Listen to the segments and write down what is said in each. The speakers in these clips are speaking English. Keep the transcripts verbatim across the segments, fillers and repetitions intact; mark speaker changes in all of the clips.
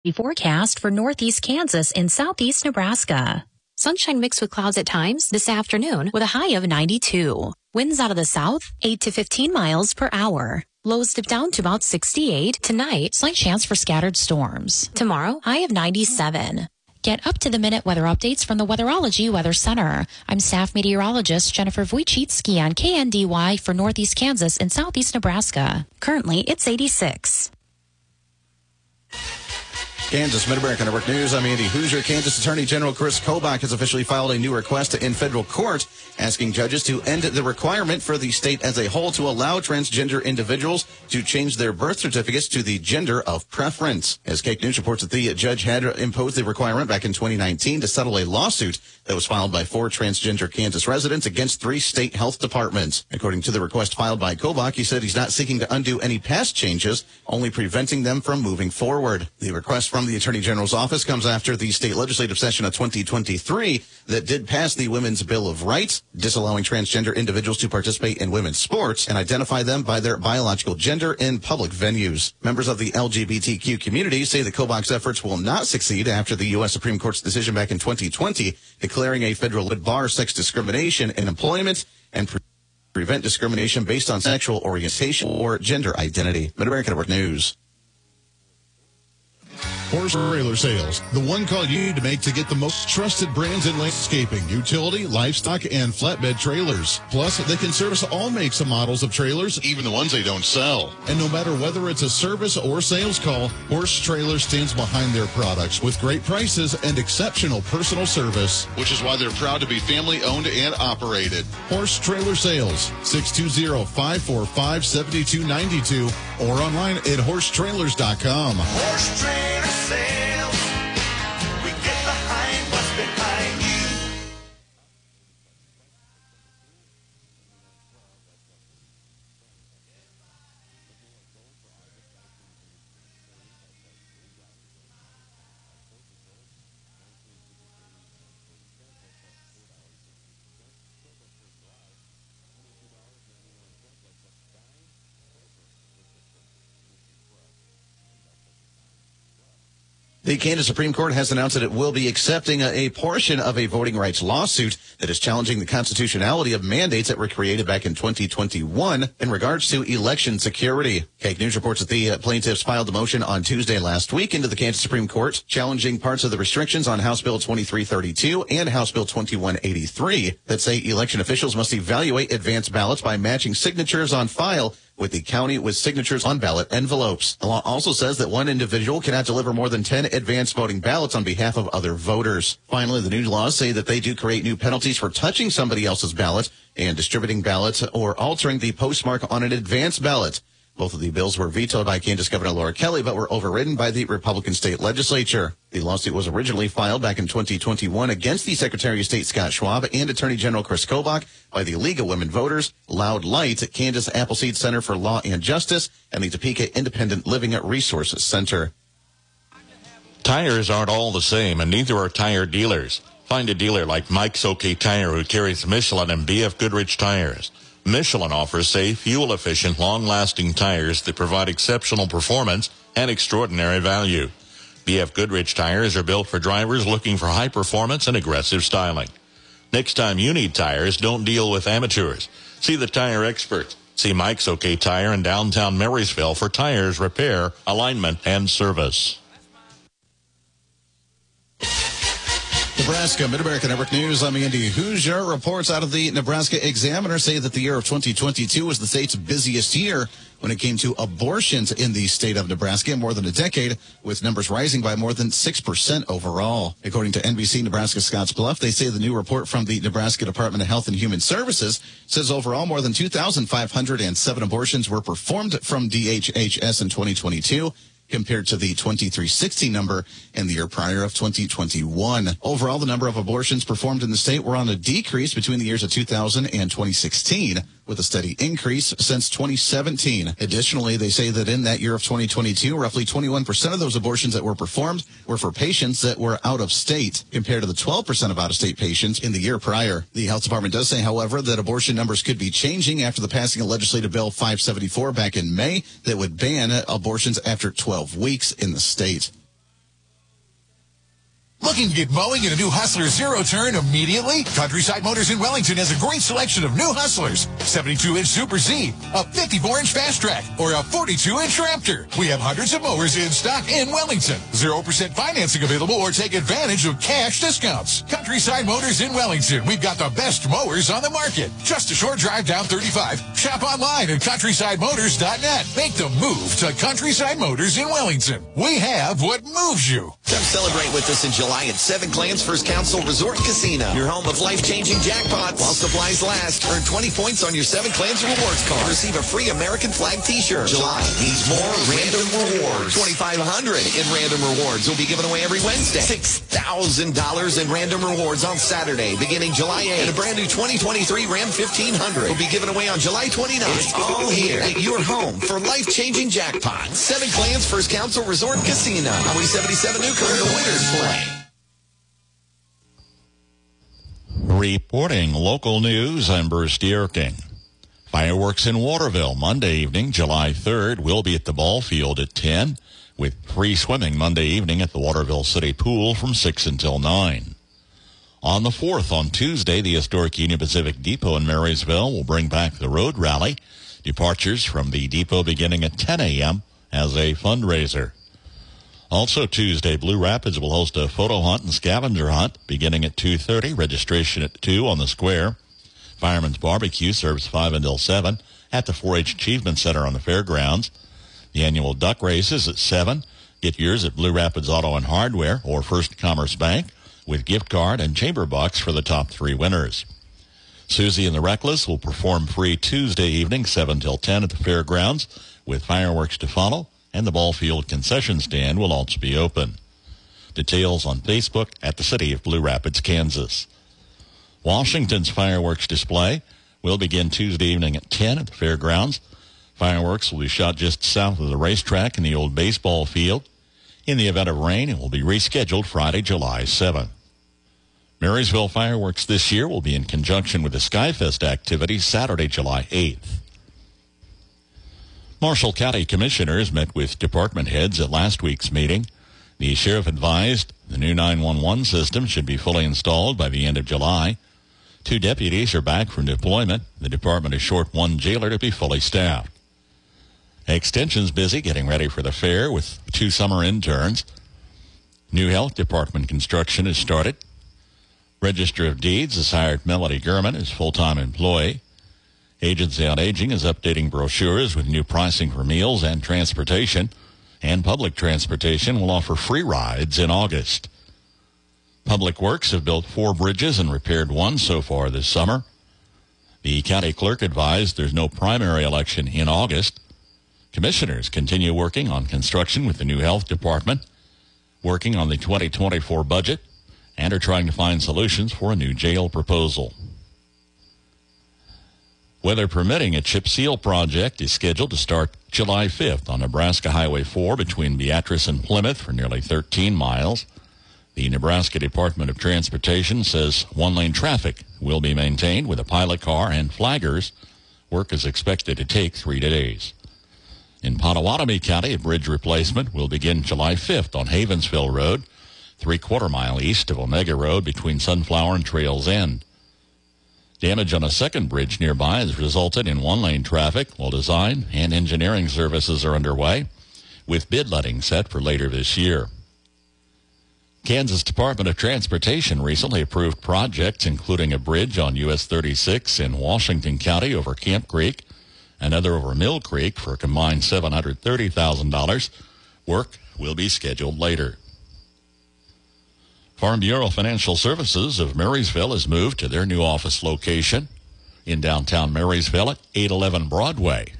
Speaker 1: Forecast for northeast Kansas and southeast Nebraska. Sunshine mixed with clouds at times this afternoon with a high of ninety-two. Winds out of the south, eight to fifteen miles per hour. Lows dip down to about sixty-eight. Tonight, slight chance for scattered storms. Tomorrow, high of ninety-seven. Get up-to-the-minute weather updates from the Weatherology Weather Center. I'm staff meteorologist Jennifer Wojcicki on K N D Y for northeast Kansas and southeast Nebraska. Currently, it's eighty-six.
Speaker 2: Kansas Mid-America Network News. I'm Andy Hoosier. Kansas Attorney General Chris Kobach has officially filed a new request in federal court asking judges to end the requirement for the state as a whole to allow transgender individuals to change their birth certificates to the gender of preference. As Cake News reports that the judge had imposed the requirement back in twenty nineteen to settle a lawsuit that was filed by four transgender Kansas residents against three state health departments. According to the request filed by Kobach, he said he's not seeking to undo any past changes, only preventing them from moving forward. The request from the Attorney General's office comes after the state legislative session of twenty twenty-three that did pass the Women's Bill of Rights, disallowing transgender individuals to participate in women's sports and identify them by their biological gender in public venues. Members of the L G B T Q community say that Kobach's efforts will not succeed after the U S Supreme Court's decision back in twenty twenty declaring a federal would bar sex discrimination in employment and pre- prevent discrimination based on sexual orientation or gender identity. Mid-America Network News.
Speaker 3: Horse Trailer Sales, the one call you need to make to get the most trusted brands in landscaping, utility, livestock, and flatbed trailers. Plus, they can service all makes and models of trailers, even the ones they don't sell. And no matter whether it's a service or sales call, Horse Trailer stands behind their products with great prices and exceptional personal service. Which is why they're proud to be family owned and operated. Horse Trailer Sales, six two zero, five four five, seven two nine two or online at horse trailers dot com.
Speaker 4: Horse Trailer Sales, we get behind what's behind you.
Speaker 2: The Kansas Supreme Court has announced that it will be accepting a, a portion of a voting rights lawsuit that is challenging the constitutionality of mandates that were created back in twenty twenty-one in regards to election security. Cake News reports that the uh, plaintiffs filed a motion on Tuesday last week into the Kansas Supreme Court challenging parts of the restrictions on House Bill twenty-three thirty-two and House Bill twenty-one eighty-three that say election officials must evaluate advance ballots by matching signatures on file with the county with signatures on ballot envelopes. The law also says that one individual cannot deliver more than ten advance voting ballots on behalf of other voters. Finally, the new laws say that they do create new penalties for touching somebody else's ballot and distributing ballots or altering the postmark on an advance ballot. Both of the bills were vetoed by Kansas Governor Laura Kelly, but were overridden by the Republican state legislature. The lawsuit was originally filed back in twenty twenty-one against the Secretary of State Scott Schwab and Attorney General Chris Kobach by the League of Women Voters, Loud Light, Kansas Appleseed Center for Law and Justice, and the Topeka Independent Living Resource Center.
Speaker 5: Tires aren't all the same, and neither are tire dealers. Find a dealer like Mike's OK Tire who carries Michelin and B F Goodrich tires. Michelin offers safe, fuel-efficient, long-lasting tires that provide exceptional performance and extraordinary value. B F Goodrich tires are built for drivers looking for high performance and aggressive styling. Next time you need tires, don't deal with amateurs. See the tire experts. See Mike's OK Tire in downtown Marysville for tires, repair, alignment, and service.
Speaker 2: Nebraska Mid-America Network News. I'm Andy Hoosier. Reports out of the Nebraska Examiner say that the year of twenty twenty-two was the state's busiest year when it came to abortions in the state of Nebraska in more than a decade, with numbers rising by more than six percent overall. According to N B C Nebraska Scottsbluff, they say the new report from the Nebraska Department of Health and Human Services says overall more than two thousand five hundred seven abortions were performed from D H H S in twenty twenty-two. Compared to the twenty-three sixty number in the year prior of twenty twenty-one. Overall, the number of abortions performed in the state were on a decrease between the years of two thousand and twenty sixteen, with a steady increase since twenty seventeen. Additionally, they say that in that year of twenty twenty-two, roughly twenty-one percent of those abortions that were performed were for patients that were out of state, compared to the twelve percent of out-of-state patients in the year prior. The health department does say, however, that abortion numbers could be changing after the passing of Legislative Bill five seventy-four back in May that would ban abortions after twelve weeks in the state.
Speaker 6: Looking to get mowing in a new Hustler Zero Turn immediately? Countryside Motors in Wellington has a great selection of new Hustlers. seventy-two inch Super Z, a fifty-four inch Fast Track, or a forty-two inch Raptor. We have hundreds of mowers in stock in Wellington. zero percent financing available or take advantage of cash discounts. Countryside Motors in Wellington. We've got the best mowers on the market. Just a short drive down thirty-five. Shop online at countryside motors dot net. Make the move to Countryside Motors in Wellington. We have what moves you.
Speaker 7: Come celebrate with us in July at Seven Clans First Council Resort Casino, your home of life-changing jackpots. While supplies last, earn twenty points on your Seven Clans Rewards card. Receive a free American flag t-shirt. July needs more random rewards. twenty-five hundred dollars in random rewards will be given away every Wednesday. six thousand dollars in random rewards on Saturday, beginning July eighth. And a brand new twenty twenty-three Ram fifteen hundred will be given away on July twenty-ninth. It's all here at your home for life-changing jackpots. Seven Clans First Council Resort Casino. Highway seventy-seven Newkirk, the winners play.
Speaker 5: Reporting local news, I'm Bruce Dierking. Fireworks in Waterville Monday evening, July third, will be at the ball field at ten, with free swimming Monday evening at the Waterville City Pool from six until nine. On the fourth, on Tuesday, the historic Union Pacific Depot in Marysville will bring back the road rally. Departures from the depot beginning at ten a.m. as a fundraiser. Also Tuesday, Blue Rapids will host a photo hunt and scavenger hunt beginning at two thirty. Registration at two on the square. Fireman's Barbecue serves five until seven at the four H Achievement Center on the fairgrounds. The annual duck race is at seven. Get yours at Blue Rapids Auto and Hardware or First Commerce Bank with gift card and chamber bucks for the top three winners. Susie and the Reckless will perform free Tuesday evening, seven till ten at the fairgrounds with fireworks to follow. And the ball field concession stand will also be open. Details on Facebook at the City of Blue Rapids, Kansas. Washington's fireworks display will begin Tuesday evening at ten at the fairgrounds. Fireworks will be shot just south of the racetrack in the old baseball field. In the event of rain, it will be rescheduled Friday, July seventh. Marysville fireworks this year will be in conjunction with the Skyfest activity Saturday, July eighth. Marshall County Commissioners met with department heads at last week's meeting. The sheriff advised the new nine one one system should be fully installed by the end of July. Two deputies are back from deployment. The department is short one jailer to be fully staffed. Extension's busy getting ready for the fair with two summer interns. New health department construction has started. Register of Deeds has hired Melody Gurman as full-time employee. Agency on Aging is updating brochures with new pricing for meals and transportation, and public transportation will offer free rides in August. Public Works have built four bridges and repaired one so far this summer. The county clerk advised there's no primary election in August. Commissioners continue working on construction with the new health department, working on the twenty twenty-four budget, and are trying to find solutions for a new jail proposal. Weather permitting, a chip seal project is scheduled to start July fifth on Nebraska Highway four between Beatrice and Plymouth for nearly thirteen miles. The Nebraska Department of Transportation says one-lane traffic will be maintained with a pilot car and flaggers. Work is expected to take three days. In Pottawatomie County, a bridge replacement will begin July fifth on Havensville Road, three-quarter mile east of Omega Road between Sunflower and Trails End. Damage on a second bridge nearby has resulted in one-lane traffic, while design and engineering services are underway, with bid letting set for later this year. Kansas Department of Transportation recently approved projects including a bridge on U S thirty-six in Washington County over Camp Creek, another over Mill Creek for a combined seven hundred thirty thousand dollars. Work will be scheduled later. Farm Bureau Financial Services of Marysville has moved to their new office location in downtown Marysville at eight eleven Broadway.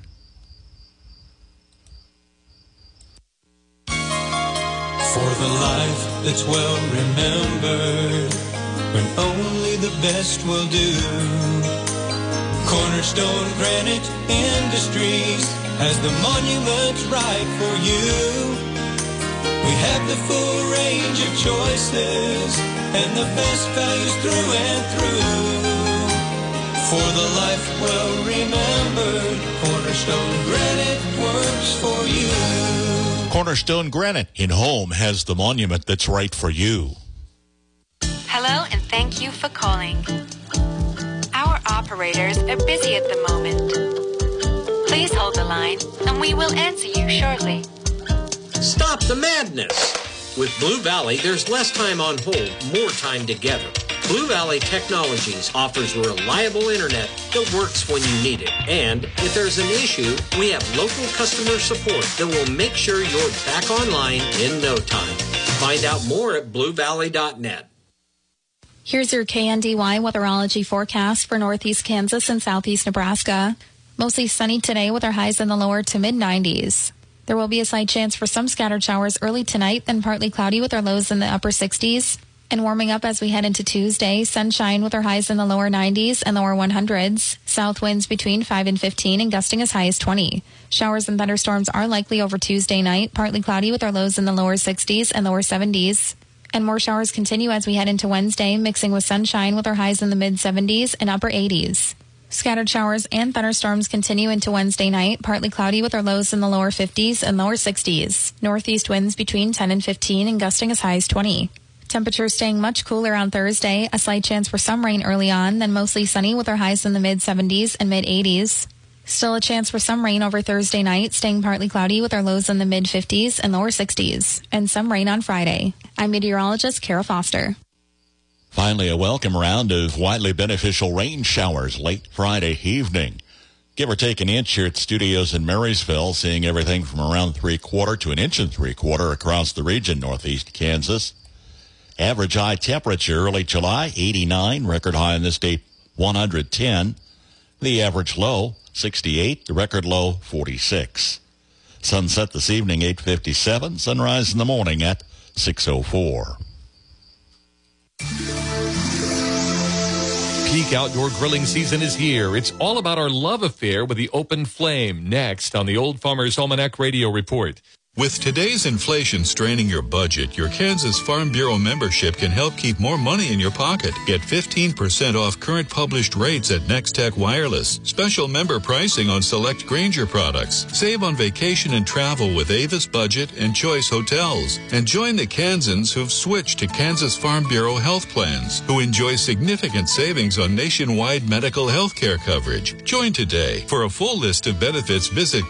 Speaker 8: For the life that's well remembered, when only the best will do, Cornerstone Granite Industries has the monuments right for you. We have the full range of choices and the best values through and through. For the life well remembered, Cornerstone Granite works for you.
Speaker 5: Cornerstone Granite in Home has the monument that's right for you.
Speaker 9: Hello and thank you for calling. Our operators are busy at the moment. Please hold the line and we will answer you shortly.
Speaker 10: Stop the madness! With Blue Valley, there's less time on hold, more time together. Blue Valley Technologies offers reliable internet that works when you need it. And if there's an issue, we have local customer support that will make sure you're back online in no time. Find out more at blue valley dot net.
Speaker 11: Here's your K N D Y weatherology forecast for northeast Kansas and southeast Nebraska. Mostly sunny today with our highs in the lower to mid nineties. There will be a slight chance for some scattered showers early tonight, then partly cloudy with our lows in the upper sixties. And warming up as we head into Tuesday, sunshine with our highs in the lower nineties and lower hundreds. South winds between five and fifteen and gusting as high as twenty. Showers and thunderstorms are likely over Tuesday night, partly cloudy with our lows in the lower sixties and lower seventies. And more showers continue as we head into Wednesday, mixing with sunshine with our highs in the mid seventies and upper eighties. Scattered showers and thunderstorms continue into Wednesday night, partly cloudy with our lows in the lower fifties and lower sixties. Northeast winds between ten and fifteen and gusting as high as twenty. Temperatures staying much cooler on Thursday, a slight chance for some rain early on, then mostly sunny with our highs in the mid seventies and mid eighties. Still a chance for some rain over Thursday night, staying partly cloudy with our lows in the mid fifties and lower sixties, and some rain on Friday. I'm meteorologist Kara Foster.
Speaker 5: Finally, a welcome round of widely beneficial rain showers late Friday evening. Give or take an inch here at studios in Marysville, seeing everything from around three-quarter to an inch and three-quarter across the region, northeast Kansas. Average high temperature early July, eighty-nine. Record high in this state, one hundred ten. The average low, sixty-eight. The record low, forty-six. Sunset this evening, eight fifty-seven. Sunrise in the morning at six oh four.
Speaker 12: Peak outdoor grilling season is here. It's all about our love affair with the open flame. Next on the Old Farmer's Almanac Radio Report.
Speaker 13: With today's inflation straining your budget, your Kansas Farm Bureau membership can help keep more money in your pocket. Get fifteen percent off current published rates at Nextech Wireless. Special member pricing on select Grainger products. Save on vacation and travel with Avis Budget and Choice Hotels. And join the Kansans who've switched to Kansas Farm Bureau health plans, who enjoy significant savings on nationwide medical health care coverage. Join today. For a full list of benefits, visit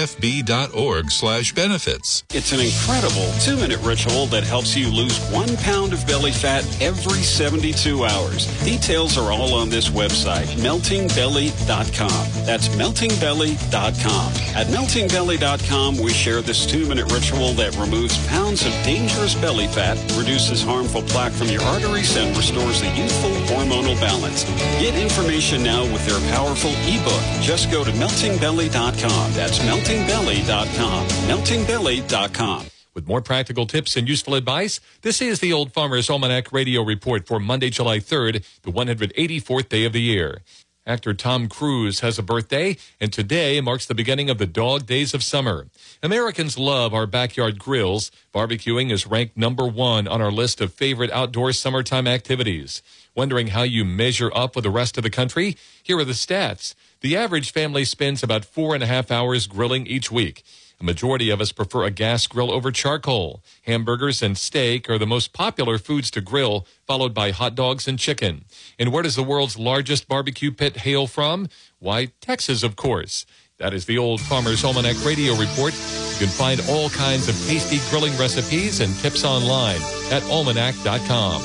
Speaker 13: kfb.org slash benefits.
Speaker 14: It's an incredible two-minute ritual that helps you lose one pound of belly fat every seventy-two hours. Details are all on this website, melting belly dot com. That's melting belly dot com. At melting belly dot com, we share this two-minute ritual that removes pounds of dangerous belly fat, reduces harmful plaque from your arteries, and restores a youthful hormonal balance. Get information now with their powerful ebook. Just go to melting belly dot com. That's melting belly dot com. melting belly dot com.
Speaker 12: With more practical tips and useful advice, this is the Old Farmer's Almanac Radio Report for Monday, July third, the one hundred eighty-fourth day of the year. Actor Tom Cruise has a birthday, and today marks the beginning of the dog days of summer. Americans love our backyard grills. Barbecuing is ranked number one on our list of favorite outdoor summertime activities. Wondering how you measure up with the rest of the country? Here are the stats. The average family spends about four and a half hours grilling each week. A majority of us prefer a gas grill over charcoal. Hamburgers and steak are the most popular foods to grill, followed by hot dogs and chicken. And where does the world's largest barbecue pit hail from? Why, Texas, of course. That is the Old Farmer's Almanac Radio Report. You can find all kinds of tasty grilling recipes and tips online at almanac dot com.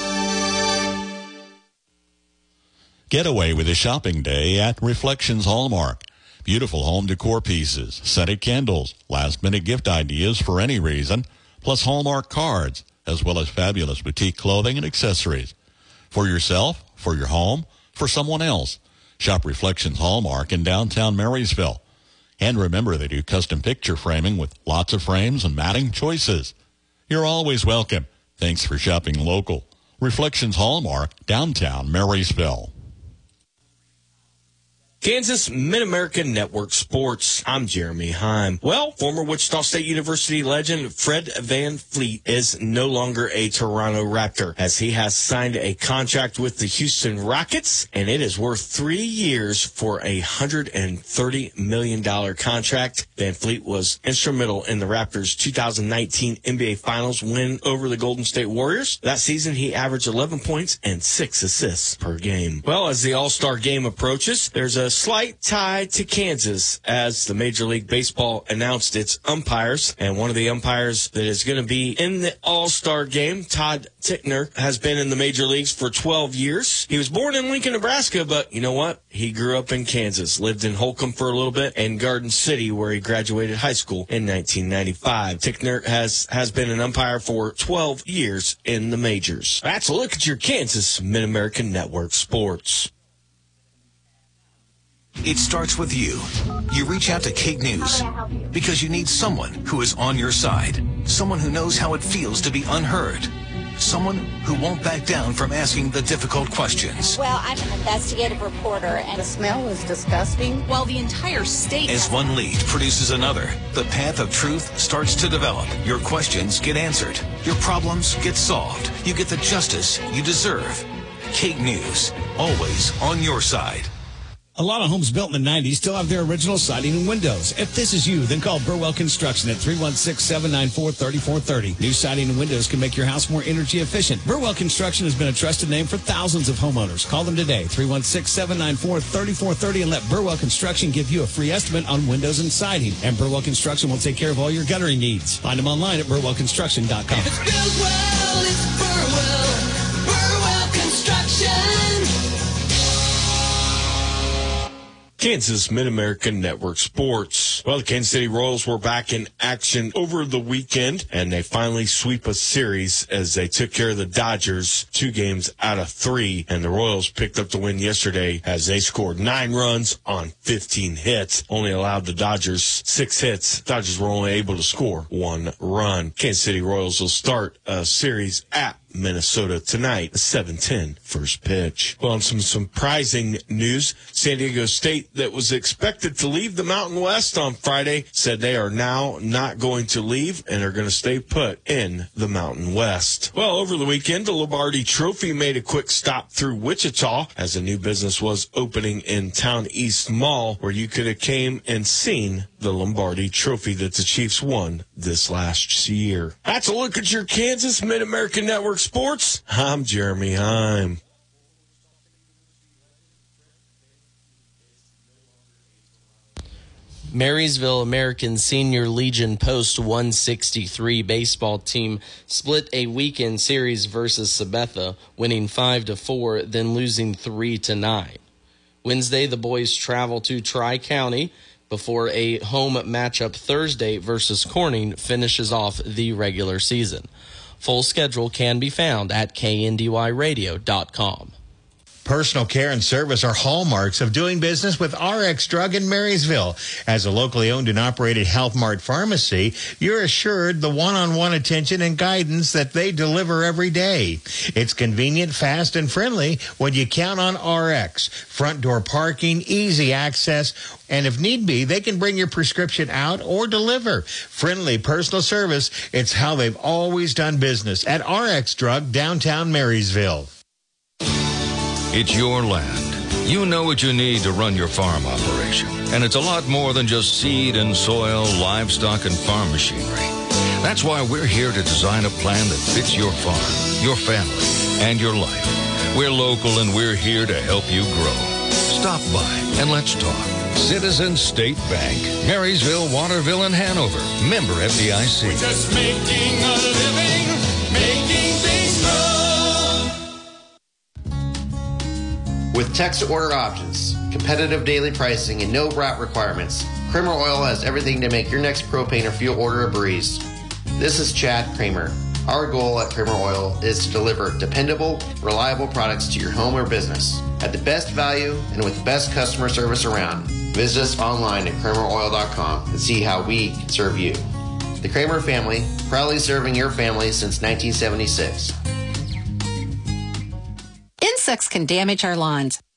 Speaker 5: Get away with a shopping day at Reflections Hallmark. Beautiful home decor pieces, scented candles, last-minute gift ideas for any reason, plus Hallmark cards, as well as fabulous boutique clothing and accessories. For yourself, for your home, for someone else. Shop Reflections Hallmark in downtown Marysville. And remember, they do custom picture framing with lots of frames and matting choices. You're always welcome. Thanks for shopping local. Reflections Hallmark, downtown Marysville.
Speaker 15: Kansas Mid-American Network Sports. I'm Jeremy Heim. Well, former Wichita State University legend Fred VanVleet is no longer a Toronto Raptor, as he has signed a contract with the Houston Rockets, and it is worth three years for a one hundred thirty million dollars contract. VanVleet was instrumental in the Raptors' two thousand nineteen N B A Finals win over the Golden State Warriors. That season, he averaged eleven points and six assists per game. Well, as the All-Star game approaches, there's a slight tie to Kansas as the Major League Baseball announced its umpires, and one of the umpires that is going to be in the All-Star game, Todd Tickner, has been in the major leagues for twelve years. He was born in Lincoln, Nebraska, but you know what? He grew up in Kansas, lived in Holcomb for a little bit, and Garden City, where he graduated high school in nineteen ninety-five. Tickner has, has been an umpire for twelve years in the majors. That's a look at your Kansas Mid-American Network Sports.
Speaker 6: It starts with you. You reach out to Kate News because you need someone who is on your side. Someone who knows how it feels to be unheard. Someone who won't back down from asking the difficult questions.
Speaker 16: Well, I'm an investigative reporter, and the smell was disgusting. Well, the entire state...
Speaker 6: As one lead produces another, the path of truth starts to develop. Your questions get answered. Your problems get solved. You get the justice you deserve. Kate News, always on your side.
Speaker 17: A lot of homes built in the nineties still have their original siding and windows. If this is you, then call Burwell Construction at three one six, seven nine four, three four three zero. New siding and windows can make your house more energy efficient. Burwell Construction has been a trusted name for thousands of homeowners. Call them today, three one six, seven nine four, three four three zero, and let Burwell Construction give you a free estimate on windows and siding. And Burwell Construction will take care of all your guttering needs. Find them online at burwell construction dot com.
Speaker 4: If it's Burwell, it's Burwell. Burwell Construction.
Speaker 15: Kansas Mid-American Network Sports. Well, the Kansas City Royals were back in action over the weekend, and they finally sweep a series as they took care of the Dodgers two games out of three. And the Royals picked up the win yesterday as they scored nine runs on fifteen hits, only allowed the Dodgers six hits. Dodgers were only able to score one run. Kansas City Royals will start a series at Minnesota tonight, seven ten first pitch. Well, on some surprising news, San Diego State, that was expected to leave the Mountain West on Friday, said they are now not going to leave and are going to stay put in the Mountain West. Well, over the weekend, the Lombardi Trophy made a quick stop through Wichita as a new business was opening in Town East Mall, where you could have came and seen the Lombardi Trophy that the Chiefs won this last year. That's a look at your Kansas Mid-American Network Sports. I'm Jeremy Heim.
Speaker 18: Marysville American Senior Legion Post one sixty-three baseball team split a weekend series versus Sabetha, winning five to four, then losing three to nine. Wednesday, the boys travel to Tri-County before a home matchup Thursday versus Corning finishes off the regular season. Full schedule can be found at K N D Y radio dot com.
Speaker 19: Personal care and service are hallmarks of doing business with R X Drug in Marysville. As a locally owned and operated Health Mart pharmacy, you're assured the one-on-one attention and guidance that they deliver every day. It's convenient, fast, and friendly when you count on R X. Front door parking, easy access, and if need be, they can bring your prescription out or deliver. Friendly personal service, it's how they've always done business at R X Drug, downtown Marysville.
Speaker 20: It's your land. You know what you need to run your farm operation. And it's a lot more than just seed and soil, livestock, and farm machinery. That's why we're here to design a plan that fits your farm, your family, and your life. We're local and we're here to help you grow. Stop by and let's talk. Citizens State Bank, Marysville, Waterville, and Hanover. Member F D I C.
Speaker 4: We're just making a living, making things grow.
Speaker 21: With text-to-order options, competitive daily pricing, and no route requirements, Kramer Oil has everything to make your next propane or fuel order a breeze. This is Chad Kramer. Our goal at Kramer Oil is to deliver dependable, reliable products to your home or business at the best value and with the best customer service around. Visit us online at kramer oil dot com and see how we can serve you. The Kramer family, proudly serving your family since nineteen seventy-six.
Speaker 22: Insects can damage our lawns, but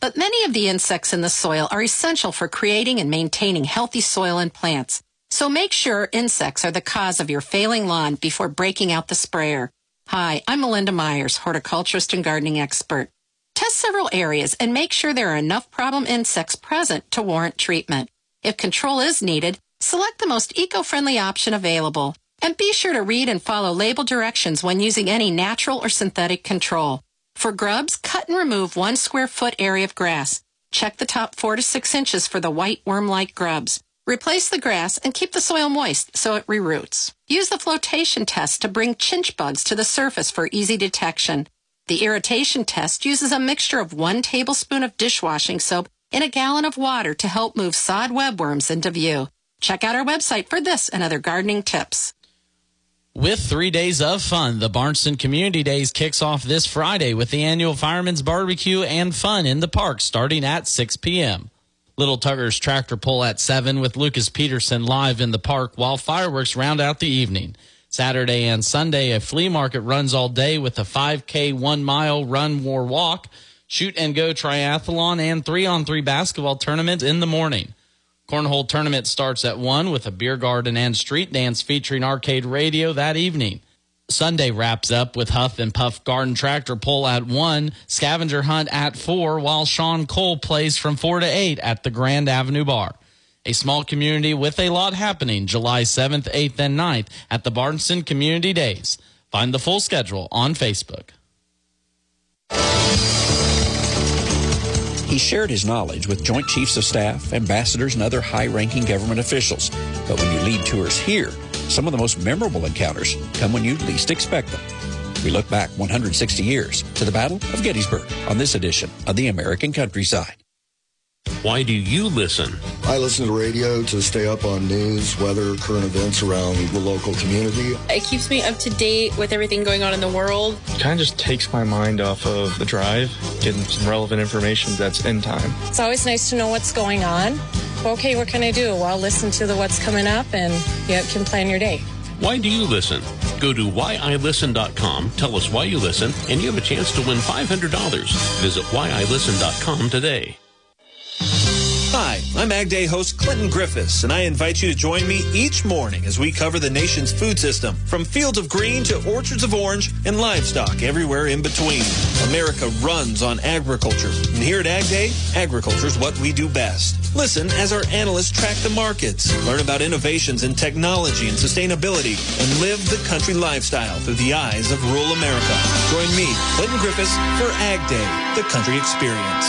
Speaker 1: but many of the insects in the soil are essential for creating and maintaining healthy soil and plants. So make sure insects are the cause of your failing lawn before breaking out the sprayer. Hi, I'm Melinda Myers, horticulturist and gardening expert. Test several areas and make sure there are enough problem insects present to warrant treatment. If control is needed, select the most eco-friendly option available. And be sure to read and follow label directions when using any natural or synthetic control. For grubs, cut and remove one square foot area of grass. Check the top four to six inches for the white worm-like grubs. Replace the grass and keep the soil moist so it reroots. Use the flotation test to bring chinch bugs to the surface for easy detection. The irritation test uses a mixture of one tablespoon of dishwashing soap in a gallon of water to help move sod webworms into view. Check out our website for this and other gardening tips.
Speaker 22: With three days of fun, the Barnston Community Days kicks off this Friday with the annual Fireman's Barbecue and Fun in the park starting at six p.m. Little Tugger's Tractor Pull at seven with Lucas Peterson live in the park while fireworks round out the evening. Saturday and Sunday, a flea market runs all day with a five K one-mile run or walk, shoot-and-go triathlon, and three-on-three basketball tournament in the morning. Cornhole tournament starts at one with a beer garden and street dance featuring arcade radio that evening. Sunday wraps up with Huff and Puff Garden Tractor Pull at one, scavenger hunt at four, while Sean Cole plays from four to eight at the Grand Avenue Bar. A small community with a lot happening July seventh, eighth, and ninth at the Barnston Community Days. Find the full schedule on Facebook.
Speaker 23: He shared his knowledge with Joint Chiefs of Staff, ambassadors, and other high-ranking government officials. But when you lead tours here, some of the most memorable encounters come when you least expect them. We look back one hundred sixty years to the Battle of Gettysburg on this edition of the American Countryside.
Speaker 24: Why do you listen?
Speaker 25: I listen to radio to stay up on news, weather, current events around the local community.
Speaker 26: It keeps me up to date with everything going on in the world.
Speaker 27: It kind of just takes my mind off of the drive, getting some relevant information that's in time.
Speaker 26: It's always nice to know what's going on. Okay, what can I do? Well, listen to the what's coming up and you can plan your day.
Speaker 24: Why do you listen? Go to why I listen dot com, tell us why you listen, and you have a chance to win five hundred dollars. Visit why I listen dot com today.
Speaker 28: Hi, I'm Ag Day host Clinton Griffiths, and I invite you to join me each morning as we cover the nation's food system, from fields of green to orchards of orange and livestock everywhere in between. America runs on agriculture, and here at Ag Day, agriculture is what we do best. Listen as our analysts track the markets, learn about innovations in technology and sustainability, and live the country lifestyle through the eyes of rural America. Join me, Clinton Griffiths, for Ag Day, the country experience.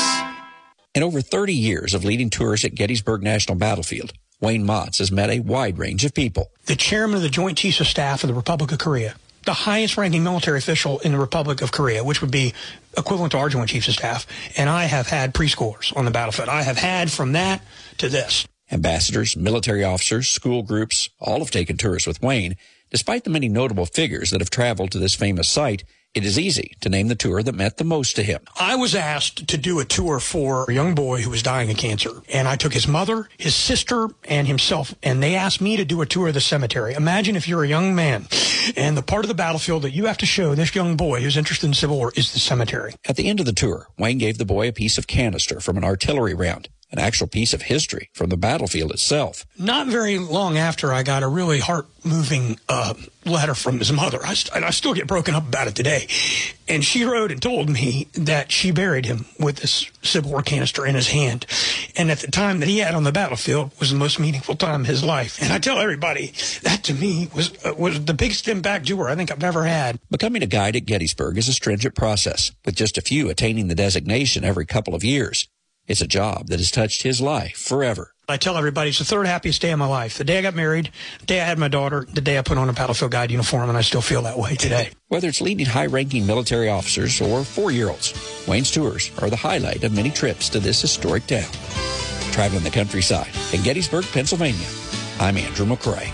Speaker 23: In over thirty years of leading tours at Gettysburg National Battlefield, Wayne Motz has met a wide range of people.
Speaker 29: The chairman of the Joint Chiefs of Staff of the Republic of Korea, the highest ranking military official in the Republic of Korea, which would be equivalent to our Joint Chiefs of Staff, and I have had preschoolers on the battlefield. I have had from that to this.
Speaker 23: Ambassadors, military officers, school groups, all have taken tours with Wayne. Despite the many notable figures that have traveled to this famous site, it is easy to name the tour that meant the most to him.
Speaker 29: I was asked to do a tour for a young boy who was dying of cancer, and I took his mother, his sister, and himself, and they asked me to do a tour of the cemetery. Imagine if you're a young man, and the part of the battlefield that you have to show this young boy who's interested in Civil War is the cemetery.
Speaker 23: At the end of the tour, Wayne gave the boy a piece of canister from an artillery round, an actual piece of history from the battlefield itself.
Speaker 29: Not very long after, I got a really heart-moving uh, letter from his mother. I, st- and I still get broken up about it today. And she wrote and told me that she buried him with this Civil War canister in his hand. And at the time that he had on the battlefield was the most meaningful time of his life. And I tell everybody, that to me was, uh, was the biggest impact tour I think I've ever had.
Speaker 23: Becoming a guide at Gettysburg is a stringent process, with just a few attaining the designation every couple of years. It's a job that has touched his life forever.
Speaker 29: I tell everybody it's the third happiest day of my life. The day I got married, the day I had my daughter, the day I put on a battlefield guide uniform, and I still feel that way today.
Speaker 23: Whether it's leading high-ranking military officers or four-year-olds, Wayne's tours are the highlight of many trips to this historic town. Traveling the countryside in Gettysburg, Pennsylvania, I'm Andrew McCrae.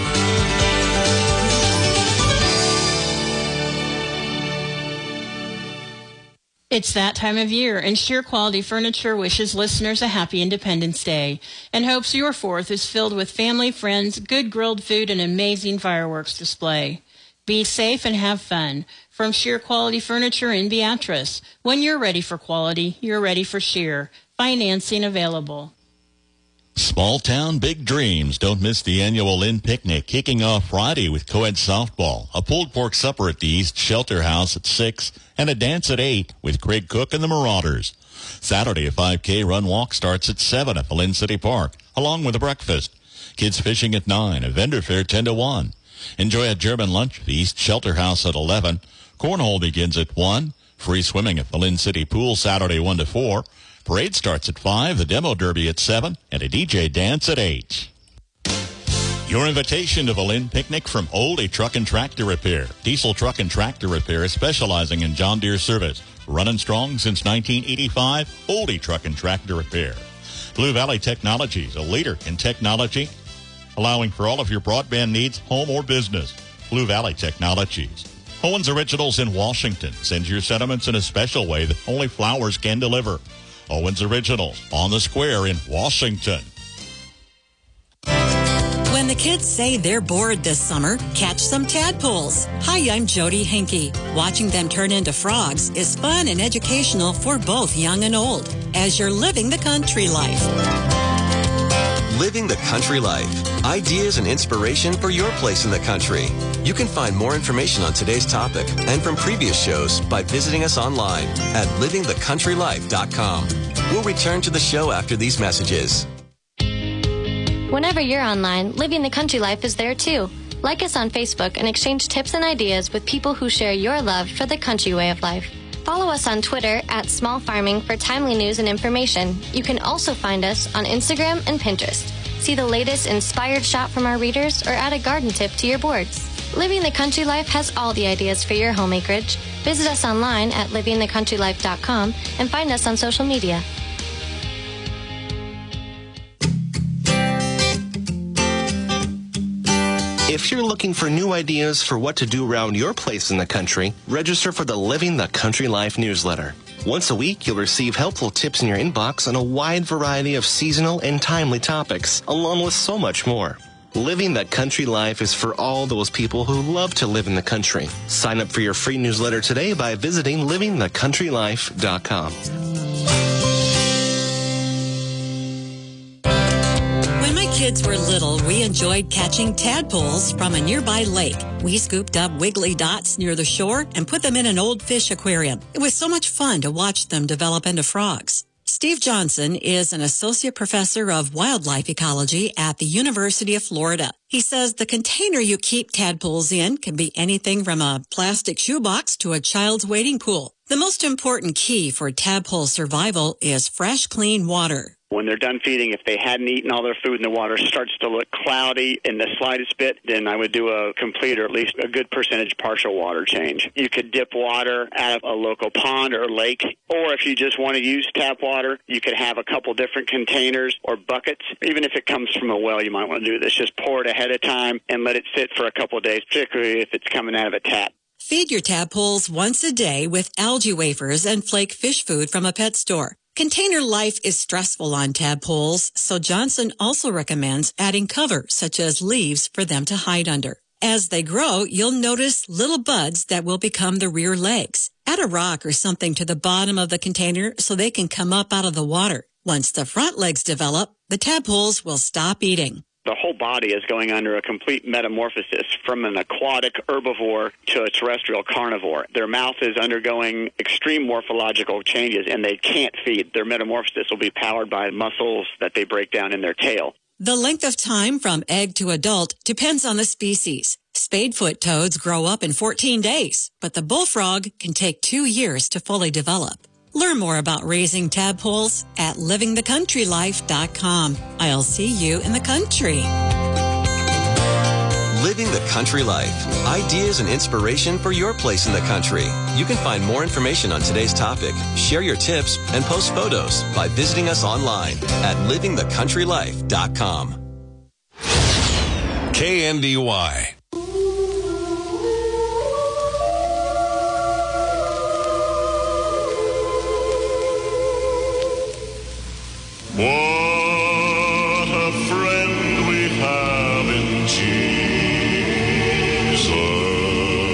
Speaker 30: It's that time of year, and Sheer Quality Furniture wishes listeners a happy Independence Day and hopes your fourth is filled with family, friends, good grilled food, and amazing fireworks display. Be safe and have fun. From Sheer Quality Furniture in Beatrice. When you're ready for quality, you're ready for Sheer. Financing available.
Speaker 5: Small town, big dreams. Don't miss the annual Lynn Picnic kicking off Friday with co-ed softball, a pulled pork supper at the East Shelter House at six, and a dance at eight with Craig Cook and the Marauders. Saturday, a five K run walk starts at seven at the Lynn City Park, along with a breakfast. Kids fishing at nine, a vendor fair ten to one. Enjoy a German lunch at the East Shelter House at eleven. Cornhole begins at one. Free swimming at the Lynn City Pool Saturday one to four. Parade starts at five, the demo derby at seven, and a D J dance at eight. Your invitation to the Lynn Picnic from Oldie Truck and Tractor Repair. Diesel Truck and Tractor Repair, specializing in John Deere service. Running strong since nineteen eighty-five, Oldie Truck and Tractor Repair. Blue Valley Technologies, a leader in technology, allowing for all of your broadband needs, home or business. Blue Valley Technologies. Owens Originals in Washington sends your sentiments in a special way that only flowers can deliver. Owens Originals on the square in Washington.
Speaker 2: When the kids say they're bored this summer, catch some tadpoles. Hi, I'm Jody Henke. Watching them turn into frogs is fun and educational for both young and old, as you're living the country life.
Speaker 3: Living the Country Life. Ideas and inspiration for your place in the country. You can find more information on today's topic and from previous shows by visiting us online at living the country life dot com. We'll return to the show after these messages.
Speaker 7: Whenever you're online, Living the Country Life is there too. Like us on Facebook and exchange tips and ideas with people who share your love for the country way of life. Follow us on Twitter at Small Farming for timely news and information. You can also find us on Instagram and Pinterest. See the latest inspired shot from our readers or add a garden tip to your boards. Living the Country Life has all the ideas for your home acreage. Visit us online at living the country life dot com and find us on social media.
Speaker 8: If you're looking for new ideas for what to do around your place in the country, register for the Living the Country Life newsletter. Once a week, you'll receive helpful tips in your inbox on a wide variety of seasonal and timely topics, along with so much more. Living the Country Life is for all those people who love to live in the country. Sign up for your free newsletter today by visiting living the country life dot com.
Speaker 2: Kids were little, we enjoyed catching tadpoles from a nearby lake. We scooped up wiggly dots near the shore and put them in an old fish aquarium. It was so much fun to watch them develop into frogs. Steve Johnson is an associate professor of wildlife ecology at the University of Florida. He says the container you keep tadpoles in can be anything from a plastic shoebox to a child's wading pool. The most important key for tadpole survival is fresh, clean water.
Speaker 9: When they're done feeding, if they hadn't eaten all their food and the water starts to look cloudy in the slightest bit, then I would do a complete or at least a good percentage partial water change. You could dip water out of a local pond or lake, or if you just want to use tap water, you could have a couple different containers or buckets. Even if it comes from a well, you might want to do this. Just pour it ahead of time and let it sit for a couple of days, particularly if it's coming out of a tap.
Speaker 2: Feed your tadpoles once a day with algae wafers and flake fish food from a pet store. Container life is stressful on tadpoles, so Johnson also recommends adding cover, such as leaves, for them to hide under. As they grow, you'll notice little buds that will become the rear legs. Add a rock or something to the bottom of the container so they can come up out of the water. Once the front legs develop, the tadpoles will stop eating.
Speaker 9: The whole body is going under a complete metamorphosis from an aquatic herbivore to a terrestrial carnivore. Their mouth is undergoing extreme morphological changes, and they can't feed. Their metamorphosis will be powered by muscles that they break down in their tail.
Speaker 2: The length of time from egg to adult depends on the species. Spadefoot toads grow up in fourteen days, but the bullfrog can take two years to fully develop. Learn more about raising tadpoles at living the country life dot com. I'll see you in the country.
Speaker 3: Living the Country Life. Ideas and inspiration for your place in the country. You can find more information on today's topic, share your tips, and post photos by visiting us online at living the country life dot com.
Speaker 10: K N D Y.
Speaker 4: What a friend we have in Jesus.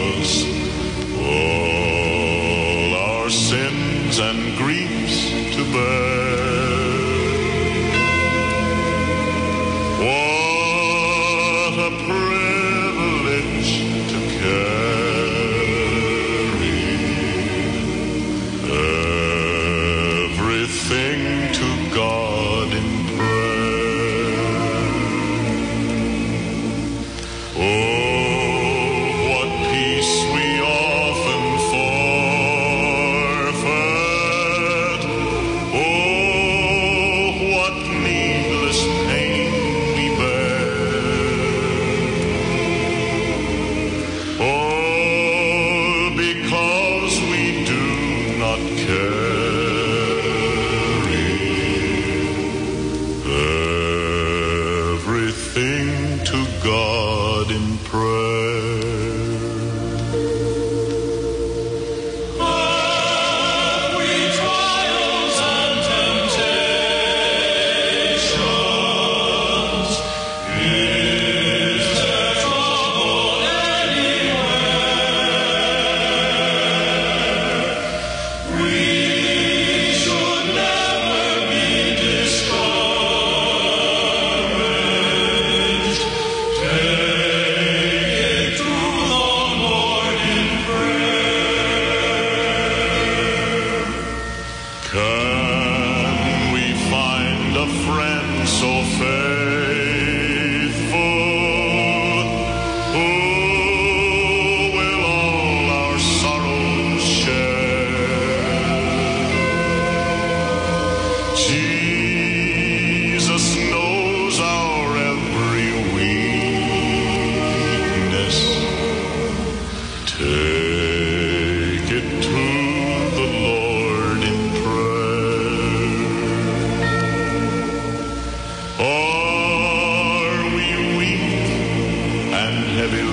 Speaker 6: everything to God in prayer. Have we trials and temptations? Is there trouble anywhere? We should never be discouraged. Take it to the Lord in prayer. Can we find a friend so faithful who will all our sorrows share? Jesus knows our every weakness. Take it to the Lord in prayer. Are we weak and heavy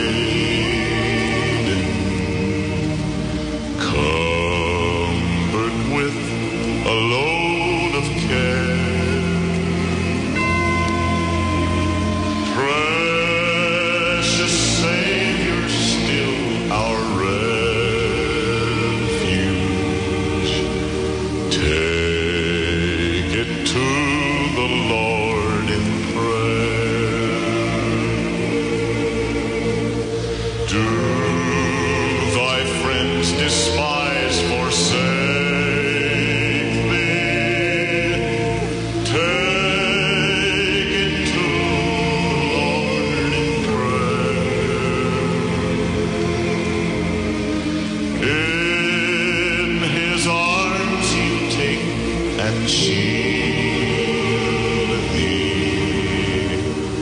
Speaker 6: laden, cumbered with a load of care? Precious Savior, still our refuge. Take it to the Lord in prayer. Do thy friends despise, forsake thee? Take it to the Lord in prayer. In his arms he'll take and shield thee.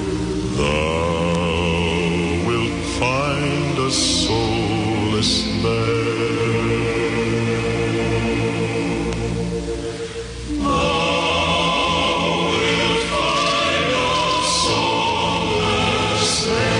Speaker 6: Thou wilt find a solace there. Thou wilt find a solace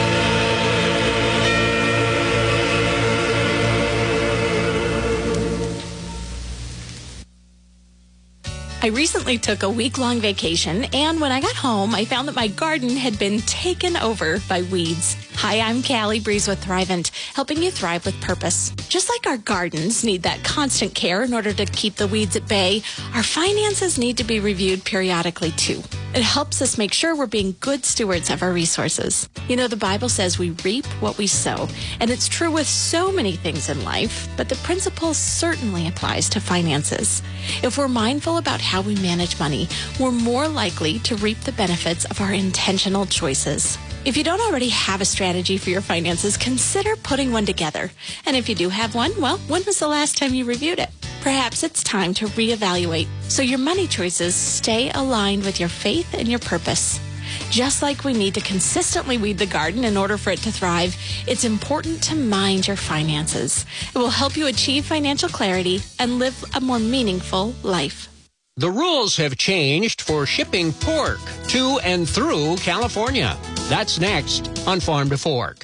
Speaker 10: I recently took a week-long vacation, and when I got home, I found that my garden had been taken over by weeds. Hi, I'm Callie Breeze with Thrivent, helping you thrive with purpose. Just like our gardens need that constant care in order to keep the weeds at bay, our finances need to be reviewed periodically too. It helps us make sure we're being good stewards of our resources. You know, the Bible says we reap what we sow, and it's true with so many things in life, but the principle certainly applies to finances. If we're mindful about how we manage money, we're more likely to reap the benefits of our intentional choices. If you don't already have a strategy for your finances, consider putting one together. And if you do have one, well, when was the last time you reviewed it? Perhaps it's time to reevaluate so your money choices stay aligned with your faith and your purpose. Just like we need to consistently weed the garden in order for it to thrive, it's important to mind your finances. It will help you achieve financial clarity and live a more meaningful life.
Speaker 11: The rules have changed for shipping pork to and through California. That's next on Farm to Fork.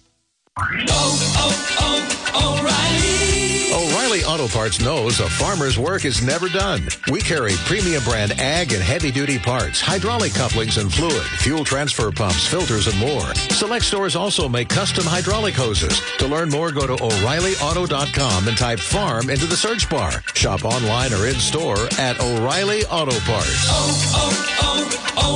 Speaker 12: O'Reilly Auto Parts knows a farmer's work is never done. We carry premium brand ag and heavy-duty parts, hydraulic couplings and fluid, fuel transfer pumps, filters, and more. Select stores also make custom hydraulic hoses. To learn more, go to O'Reilly Auto dot com and type farm into the search bar. Shop online or in-store at O'Reilly Auto Parts.
Speaker 4: Oh,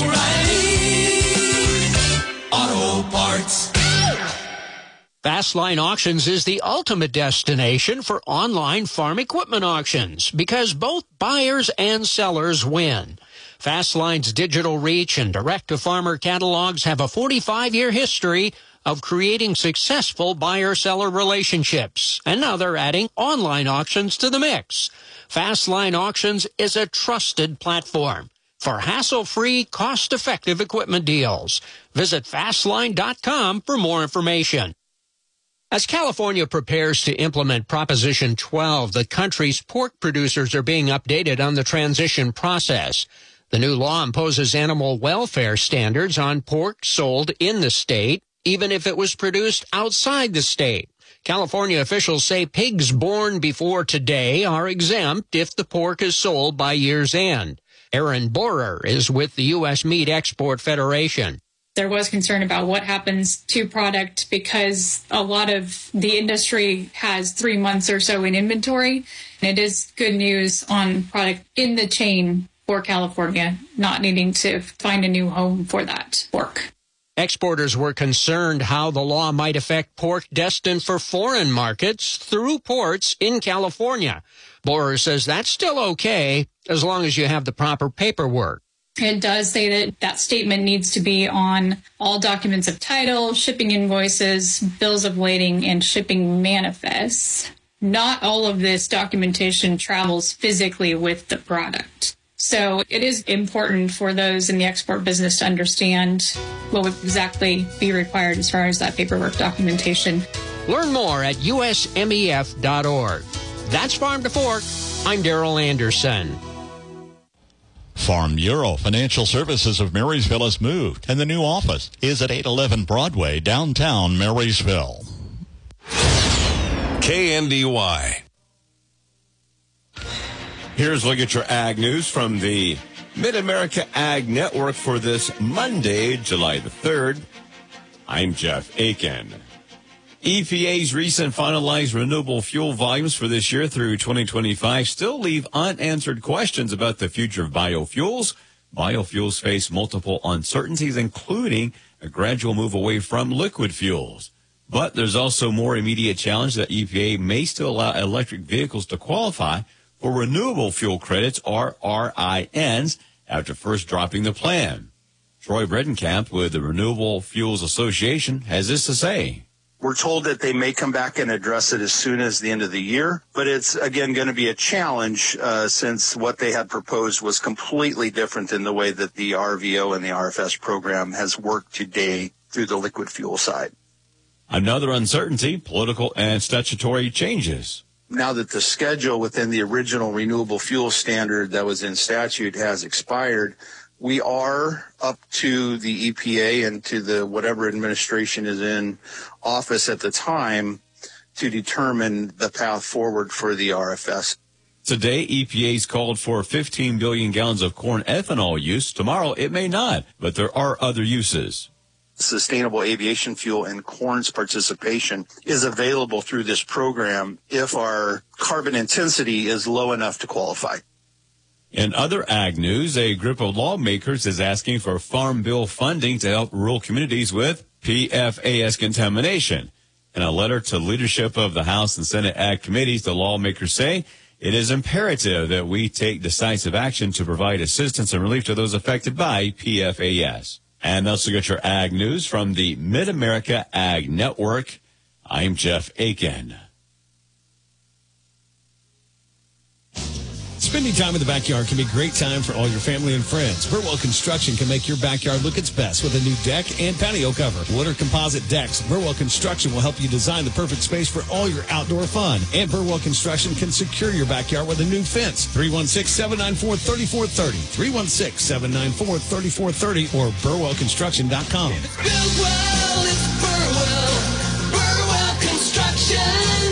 Speaker 4: oh, oh, O'Reilly Auto Parts.
Speaker 11: Fastline Auctions is the ultimate destination for online farm equipment auctions because both buyers and sellers win. Fastline's digital reach and direct-to-farmer catalogs have a forty-five year history of creating successful buyer-seller relationships. And now they're adding online auctions to the mix. Fastline Auctions is a trusted platform for hassle-free, cost-effective equipment deals. Visit fastline dot com for more information. As California prepares to implement Proposition twelve, the country's pork producers are being updated on the transition process. The new law imposes animal welfare standards on pork sold in the state, even if it was produced outside the state. California officials say pigs born before today are exempt if the pork is sold by year's end. Aaron Borer is with the U S Meat Export Federation.
Speaker 1: There was concern about what happens to product because a lot of the industry has three months or so in inventory. And it is good news on product in the chain for California, not needing to find a new home for that pork.
Speaker 11: Exporters were concerned how the law might affect pork destined for foreign markets through ports in California. Borer says that's still okay as long as you have the proper paperwork.
Speaker 1: It does say that that statement needs to be on all documents of title, shipping invoices, bills of lading, and shipping manifests. Not all of this documentation travels physically with the product. So it is important for those in the export business to understand what would exactly be required as far as that paperwork documentation.
Speaker 11: Learn more at U S M E F dot org. That's Farm to Fork. I'm Daryl Anderson.
Speaker 13: Farm Bureau Financial Services of Marysville has moved, and the new office is at eight eleven Broadway, downtown Marysville.
Speaker 14: K N D Y. Here's a look at your ag news from the Mid-America Ag Network for this Monday, July the third. I'm Jeff Aiken. E P A's recent finalized renewable fuel volumes for this year through twenty twenty-five still leave unanswered questions about the future of biofuels. Biofuels face multiple uncertainties, including a gradual move away from liquid fuels. But there's also more immediate challenge that E P A may still allow electric vehicles to qualify for renewable fuel credits, or R I Ns, after first dropping the plan. Troy Bredenkamp with the Renewable Fuels Association has this to say.
Speaker 15: We're told that they may come back and address it as soon as the end of the year, but it's, again, going to be a challenge uh, since what they had proposed was completely different than the way that the R V O and the R F S program has worked today through the liquid fuel side.
Speaker 14: Another uncertainty, political and statutory changes.
Speaker 15: Now that the schedule within the original renewable fuel standard that was in statute has expired, we are up to the E P A and to the whatever administration is in office at the time to determine the path forward for the R F S.
Speaker 14: Today, E P A's called for fifteen billion gallons of corn ethanol use. Tomorrow, it may not, but there are other uses.
Speaker 15: Sustainable aviation fuel and corn's participation is available through this program if our carbon intensity is low enough to qualify.
Speaker 14: In other ag news, a group of lawmakers is asking for Farm Bill funding to help rural communities with P F A S contamination. In a letter to leadership of the House and Senate Ag committees, the lawmakers say it is imperative that we take decisive action to provide assistance and relief to those affected by P F A S. And also got your ag news from the Mid-America Ag Network. I'm Jeff Aiken.
Speaker 16: Spending time in the backyard can be a great time for all your family and friends. Burwell Construction can make your backyard look its best with a new deck and patio cover. Wood or composite decks, Burwell Construction will help you design the perfect space for all your outdoor fun. And Burwell Construction can secure your backyard with a new fence. three one six, seven nine four, three four three zero. three one six, seven nine four, three four three zero or burwell construction dot com.
Speaker 4: If it's Burwell, it's Burwell. Burwell Construction.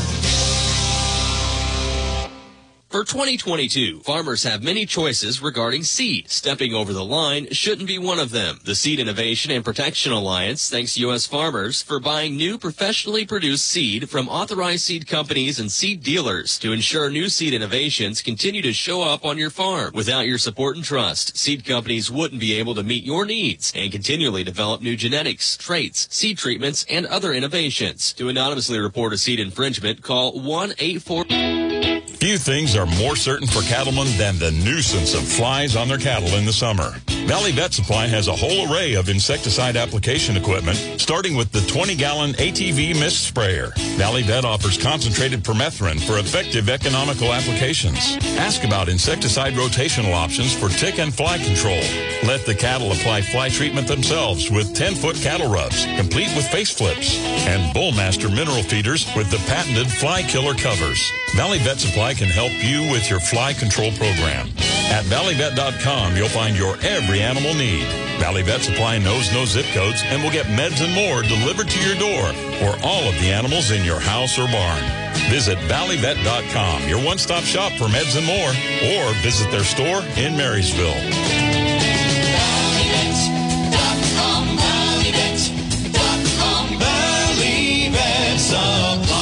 Speaker 17: For twenty twenty-two, farmers have many choices regarding seed. Stepping over the line shouldn't be one of them. The Seed Innovation and Protection Alliance thanks U S farmers for buying new professionally produced seed from authorized seed companies and seed dealers to ensure new seed innovations continue to show up on your farm. Without your support and trust, seed companies wouldn't be able to meet your needs and continually develop new genetics, traits, seed treatments, and other innovations. To anonymously report a seed infringement, call one eight four...
Speaker 18: Few things are more certain for cattlemen than the nuisance of flies on their cattle in the summer. Valley Vet Supply has a whole array of insecticide application equipment, starting with the twenty gallon A T V mist sprayer. Valley Vet offers concentrated permethrin for effective economical applications. Ask about insecticide rotational options for tick and fly control. Let the cattle apply fly treatment themselves with ten foot cattle rubs, complete with face flips, and Bullmaster mineral feeders with the patented fly killer covers. Valley Vet Supply can help you with your fly control program. At valley vet dot com, you'll find your every animal need. Valley Vet Supply knows no zip codes and will get meds and more delivered to your door for all of the animals in your house or barn. Visit valley vet dot com, your one-stop shop for meds and more, or visit their store in Marysville.
Speaker 4: Valley Vet dot com, Valley Vet dot com, Valley Vet Supply.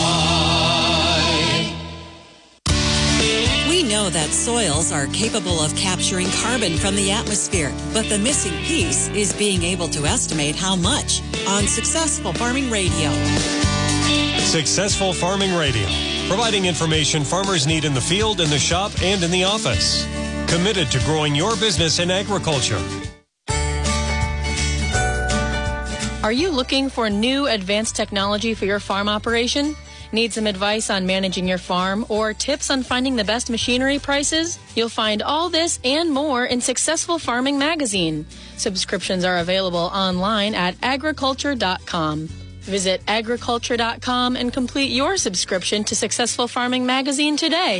Speaker 2: We know that soils are capable of capturing carbon from the atmosphere, but the missing piece is being able to estimate how much on Successful Farming Radio.
Speaker 19: Successful Farming Radio, providing information farmers need in the field, in the shop, and in the office. Committed to growing your business in agriculture.
Speaker 20: Are you looking for new advanced technology for your farm operation? Need some advice on managing your farm or tips on finding the best machinery prices? You'll find all this and more in Successful Farming Magazine. Subscriptions are available online at agriculture dot com. Visit agriculture dot com and complete your subscription to Successful Farming Magazine today.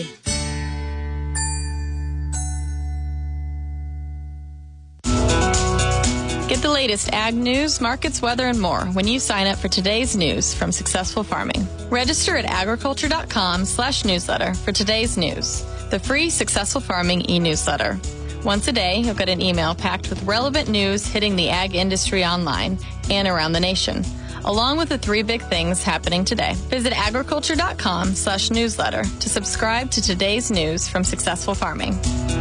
Speaker 20: Get the latest ag news, markets, weather, and more when you sign up for today's news from Successful Farming. Register at agriculture dot com slash newsletter for today's news, the free Successful Farming e-newsletter. Once a day, you'll get an email packed with relevant news hitting the ag industry online and around the nation, along with the three big things happening today. Visit agriculture dot com slash newsletter to subscribe to today's news from Successful Farming.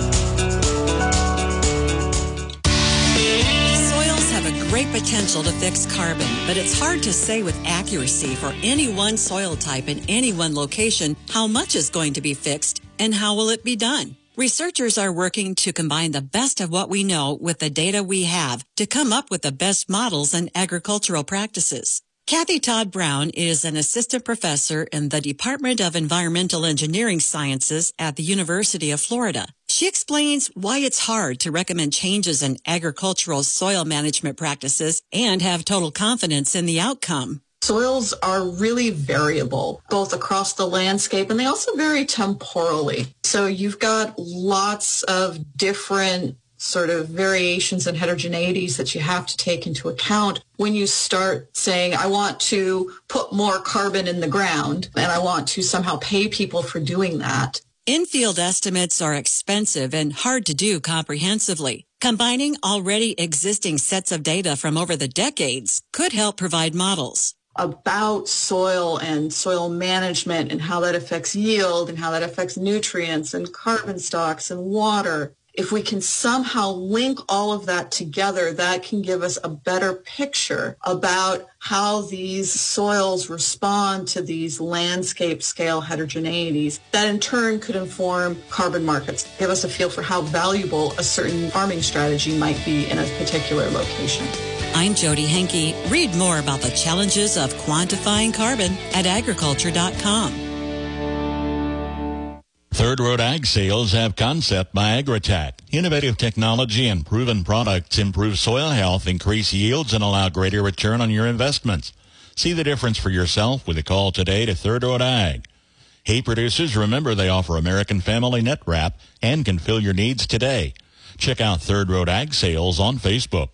Speaker 2: Great potential to fix carbon, but it's hard to say with accuracy for any one soil type in any one location how much is going to be fixed and how will it be done. Researchers are working to combine the best of what we know with the data we have to come up with the best models and agricultural practices. Kathy Todd Brown is an assistant professor in the Department of Environmental Engineering Sciences at the University of Florida. She explains why it's hard to recommend changes in agricultural soil management practices and have total confidence in the outcome.
Speaker 21: Soils are really variable, both across the landscape, and they also vary temporally. So you've got lots of different sort of variations and heterogeneities that you have to take into account when you start saying, I want to put more carbon in the ground, and I want to somehow pay people for doing that.
Speaker 2: In-field estimates are expensive and hard to do comprehensively. Combining already existing sets of data from over the decades could help provide models
Speaker 21: about soil and soil management and how that affects yield and how that affects nutrients and carbon stocks and water. If we can somehow link all of that together, that can give us a better picture about how these soils respond to these landscape scale heterogeneities. That in turn could inform carbon markets, give us a feel for how valuable a certain farming strategy might be in a particular location.
Speaker 2: I'm Jody Henke. Read more about the challenges of quantifying carbon at agriculture dot com.
Speaker 13: Third Road Ag Sales have Concept by Agritech. Innovative technology and proven products improve soil health, increase yields, and allow greater return on your investments. See the difference for yourself with a call today to Third Road Ag. Hay producers, remember they offer American Family Net Wrap and can fill your needs today. Check out Third Road Ag Sales on Facebook.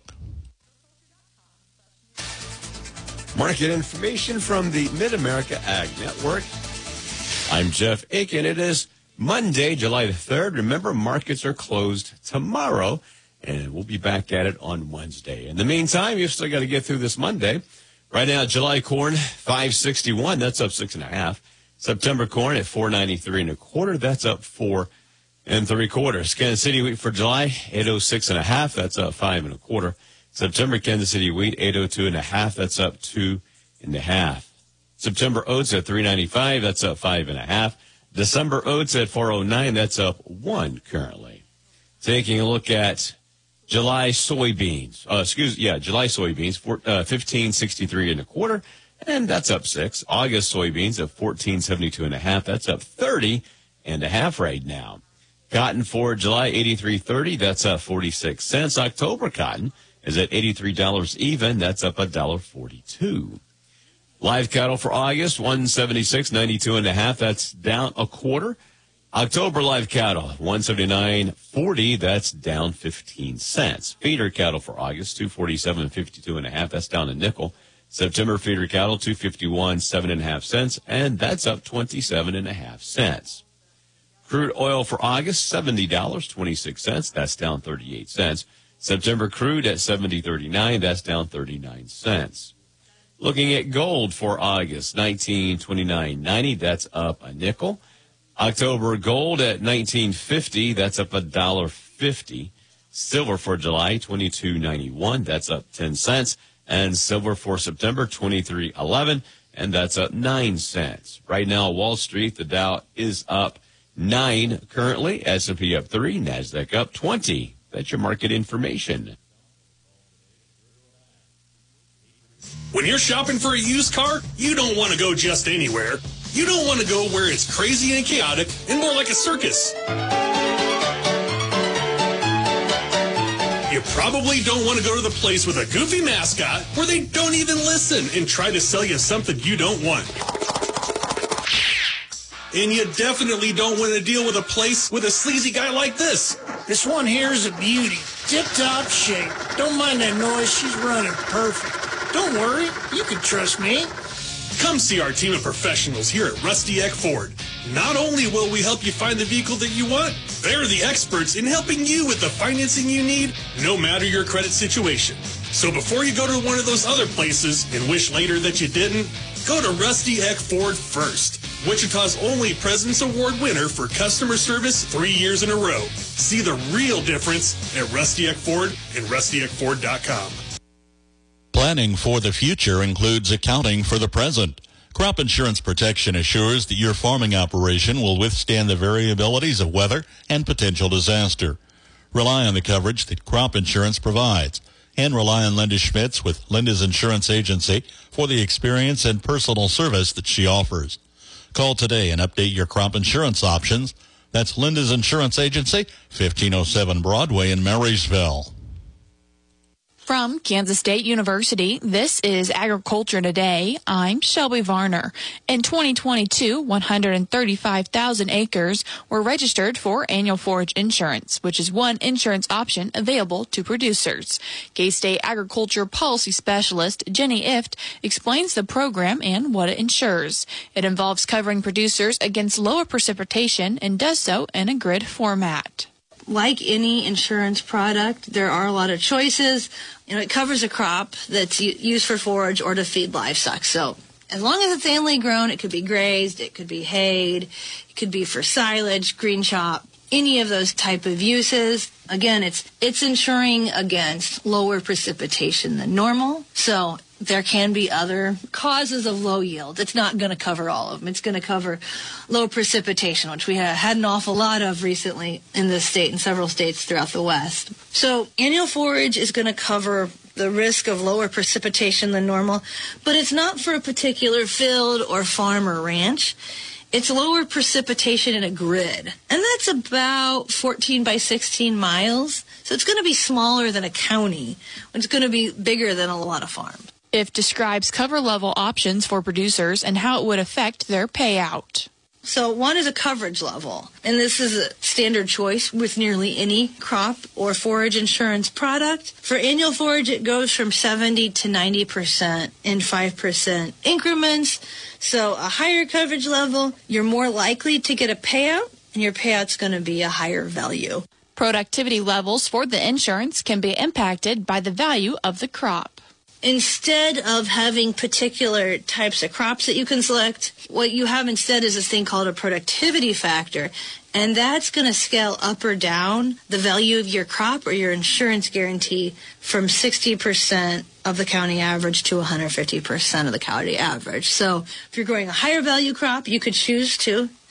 Speaker 14: Market information from the Mid-America Ag Network. I'm Jeff Aiken. It is Monday, July the third. Remember, markets are closed tomorrow, and we'll be back at it on Wednesday. In the meantime, you've still got to get through this Monday. Right now, July corn, five sixty-one. That's up six and a half. September corn at four ninety-three and a quarter. That's up four and three quarters. Kansas City wheat for July, eight oh six and a half. That's up five and a quarter. September Kansas City wheat, eight oh two and a half. That's up two and a half. September oats at three ninety-five. That's up five and a half. December oats at four oh nine. That's up one currently. Taking a look at July soybeans, uh, excuse, yeah, July soybeans, for, uh, fifteen sixty-three and a quarter, and that's up six. August soybeans at fourteen seventy-two and a half, that's up thirty and a half right now. Cotton for July eighty-three thirty, that's up forty-six cents. October cotton is at eighty-three dollars even, that's up one dollar forty-two. Live cattle for August, one seventy-six ninety-two and a half, that's down a quarter. October live cattle, one seventy-nine forty, that's down fifteen cents. Feeder cattle for August, two forty-seven fifty-two and a half, that's down a nickel. September feeder cattle, two fifty-one seven and a half cents, and that's up twenty-seven and a half cents. Crude oil for August, seventy dollars and twenty-six cents, that's down thirty-eight cents. September crude at seventy thirty-nine, that's down thirty-nine cents. Looking at gold for August, nineteen twenty-nine ninety, that's up a nickel. October gold at nineteen fifty, that's up a dollar fifty. Silver for July, twenty-two ninety-one, that's up ten cents. And silver for September, twenty-three eleven, and that's up nine cents. Right now, Wall Street, the Dow is up nine currently, S and P up three, NASDAQ up twenty. That's your market information.
Speaker 5: When you're shopping for a used car, you don't want to go just anywhere. You don't want to go where it's crazy and chaotic and more like a circus. You probably don't want to go to the place with a goofy mascot where they don't even listen and try to sell you something you don't want. And you definitely don't want to deal with a place with a sleazy guy like this.
Speaker 22: This one here is a beauty. Tip-top shape. Don't mind that noise. She's running perfect. Don't worry. You can trust me.
Speaker 5: Come see our team of professionals here at Rusty Eck Ford. Not only will we help you find the vehicle that you want, they're the experts in helping you with the financing you need, no matter your credit situation. So before you go to one of those other places and wish later that you didn't, go to Rusty Eck Ford first. Wichita's only President's Award winner for customer service three years in a row. See the real difference at Rusty Eck Ford and rusty eck ford dot com.
Speaker 13: Planning for the future includes accounting for the present. Crop insurance protection assures that your farming operation will withstand the variabilities of weather and potential disaster. Rely on the coverage that crop insurance provides, and rely on Linda Schmitz with Linda's Insurance Agency for the experience and personal service that she offers. Call today and update your crop insurance options. That's Linda's Insurance Agency, fifteen oh seven Broadway in Marysville.
Speaker 10: From Kansas State University, this is Agriculture Today. I'm Shelby Varner. In twenty twenty-two, one hundred thirty-five thousand acres were registered for annual forage insurance, which is one insurance option available to producers. K-State Agriculture Policy Specialist Jenny Ift explains the program and what it insures. It involves covering producers against lower precipitation and does so in a grid format.
Speaker 23: Like any insurance product, there are a lot of choices. You know, it covers a crop that's used for forage or to feed livestock. So as long as it's annually grown, it could be grazed, it could be hayed, it could be for silage, green chop, any of those type of uses. Again, it's it's insuring against lower precipitation than normal. So there can be other causes of low yield. It's not going to cover all of them. It's going to cover low precipitation, which we have had an awful lot of recently in this state and several states throughout the West. So annual forage is going to cover the risk of lower precipitation than normal, but it's not for a particular field or farm or ranch. It's lower precipitation in a grid, and that's about fourteen by sixteen miles. So it's going to be smaller than a county. It's going to be bigger than a lot of farms.
Speaker 10: If describes cover level options for producers and how it would affect their payout.
Speaker 23: So one is a coverage level, and this is a standard choice with nearly any crop or forage insurance product. For annual forage, it goes from seventy to ninety percent in five percent increments. So a higher coverage level, you're more likely to get a payout, and your payout's going to be a higher value.
Speaker 10: Productivity levels for the insurance can be impacted by the value of the crop.
Speaker 23: Instead of having particular types of crops that you can select, what you have instead is this thing called a productivity factor, and that's going to scale up or down the value of your crop or your insurance guarantee from sixty percent of the county average to one hundred fifty percent of the county average. So if you're growing a higher value crop, you could choose to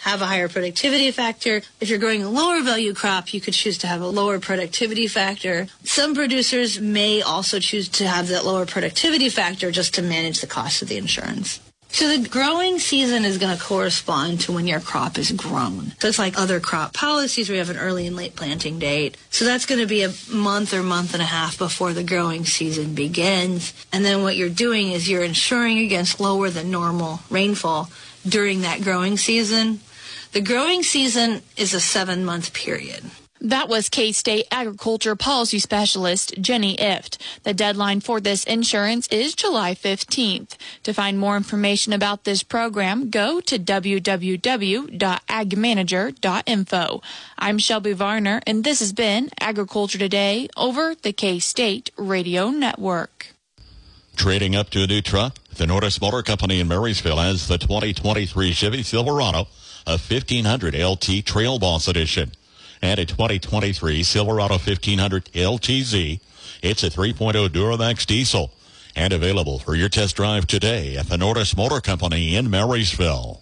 Speaker 23: have a higher productivity factor. If you're growing a lower value crop, you could choose to have a lower productivity factor. Some producers may also choose to have that lower productivity factor just to manage the cost of the insurance. So the growing season is going to correspond to when your crop is grown. So it's like other crop policies where you have an early and late planting date. So that's going to be a month or month and a half before the growing season begins. And then what you're doing is you're insuring against lower than normal rainfall during that growing season. The growing season is a seven-month period.
Speaker 10: That was K-State Agriculture Policy Specialist Jenny Ift. The deadline for this insurance is July fifteenth. To find more information about this program, go to w w w dot ag manager dot info. I'm Shelby Varner, and this has been Agriculture Today over the K-State Radio Network.
Speaker 13: Trading up to a new truck, the Norris Motor Company in Marysville has the twenty twenty-three Chevy Silverado, a fifteen hundred L T Trail Boss Edition. And a twenty twenty-three Silverado fifteen hundred L T Z. It's a three point oh Duramax diesel and available for your test drive today at the Norris Motor Company in Marysville.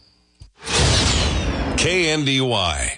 Speaker 12: K N D Y.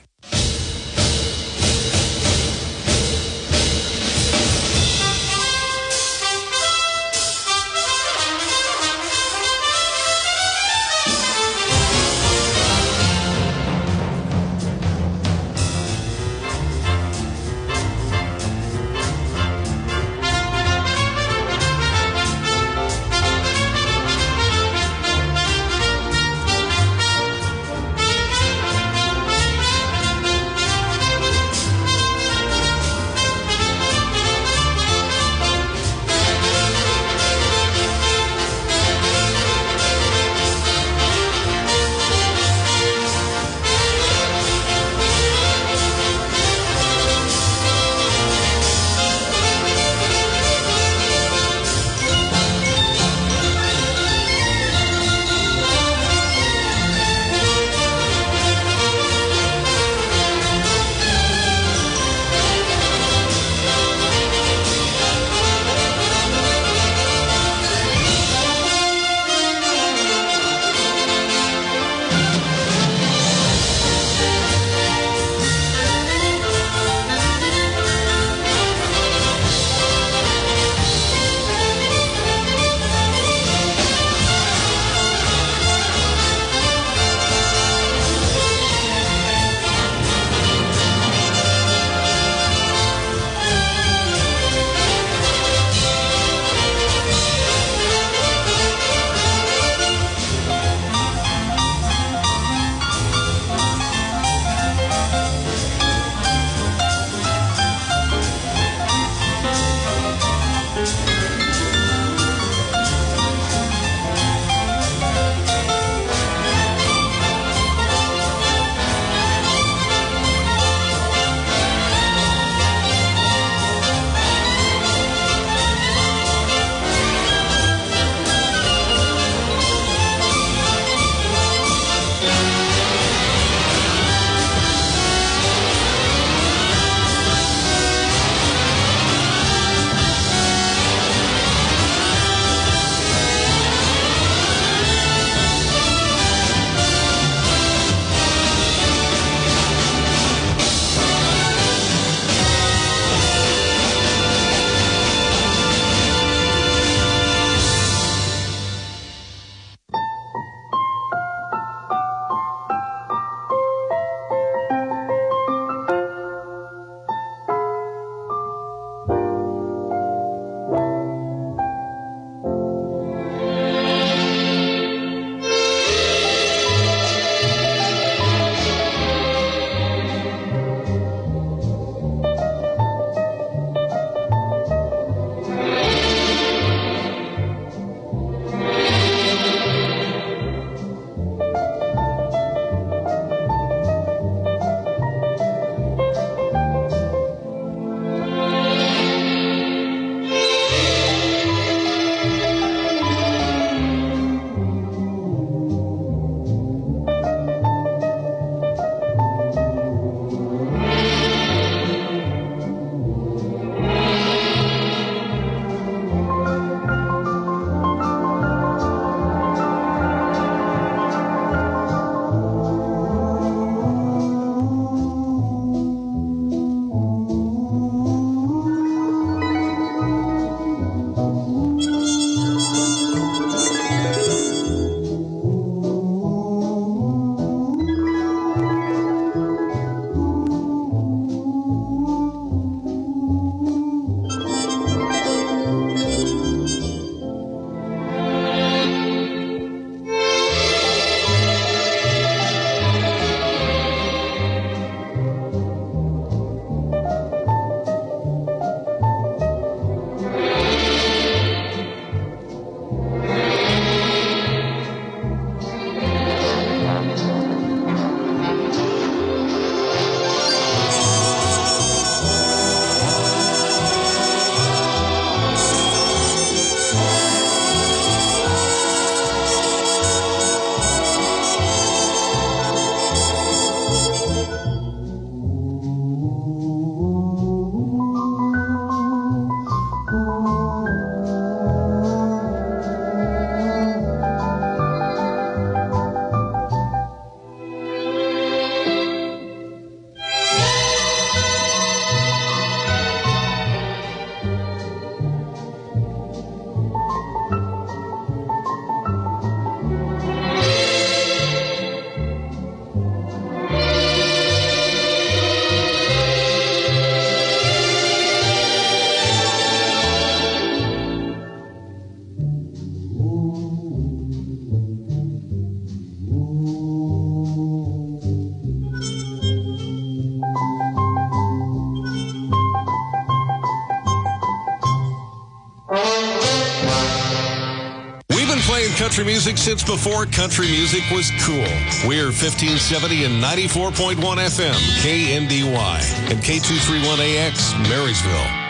Speaker 7: country music since before country music was cool. We're fifteen seventy and ninety-four point one F M, K N D Y, and K two thirty-one A X, Marysville.